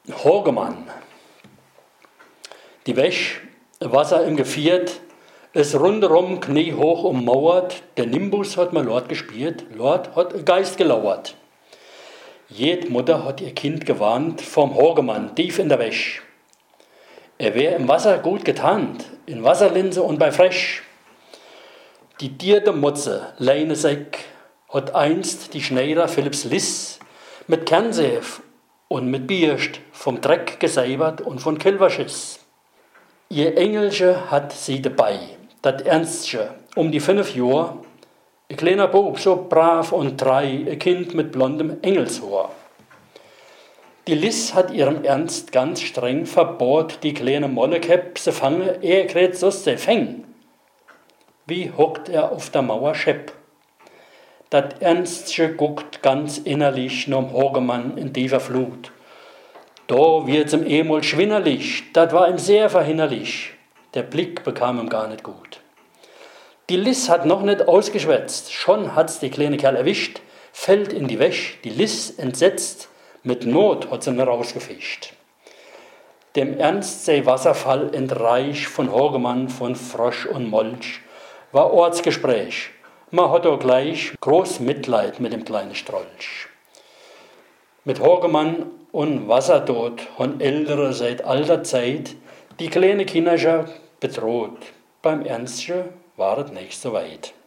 Horgemann. Die Wäsch, Wasser im Geviert, es rundherum kniehoch ummauert, der Nimbus hat man Lord gespielt, Lord hat ein Geist gelauert. Jed Mutter hat ihr Kind gewarnt vom Horgemann tief in der Wäsch. Er wär im Wasser gut getarnt, in Wasserlinse und bei Fresch. Die dierte Mutze, Leine Seck, hat einst die Schneider Philipps Liss mit Kernsäf und mit Bierst vom Dreck gesäubert und von Kilverschiss. Ihr Engelche hat sie dabei, dat Ernstche, die 5 Jahr, ein kleiner Bub, so brav und trei, ein Kind mit blondem Engelshohr. Die Liss hat ihrem Ernst ganz streng verbot, die kleine Mollekepp se fange, kräht sus se fäng. Wie hockt er auf der Mauer schepp? Dat Ernstche guckt ganz innerlich nom Horgemann in tiefer Flut. Da wird's ihm emol schwinnerlich, dat war ihm sehr verhinnerlich. Der Blick bekam ihm gar nicht gut. Die Liss hat noch nicht ausgeschwätzt, schon hat's die kleine Kerl erwischt, fällt in die Wäsch, die Liss entsetzt, mit Not hat sie ihn rausgefischt. Dem Ernst sei Wasserfall entreich von Horgemann, von Frosch und Molch, war Ortsgespräch. Man hat auch gleich groß Mitleid mit dem kleinen Strolch. Mit Horgemann und Wassertod haben Ältere seit alter Zeit die kleine Kinderchen bedroht. Beim Ernstchen war es nicht so weit.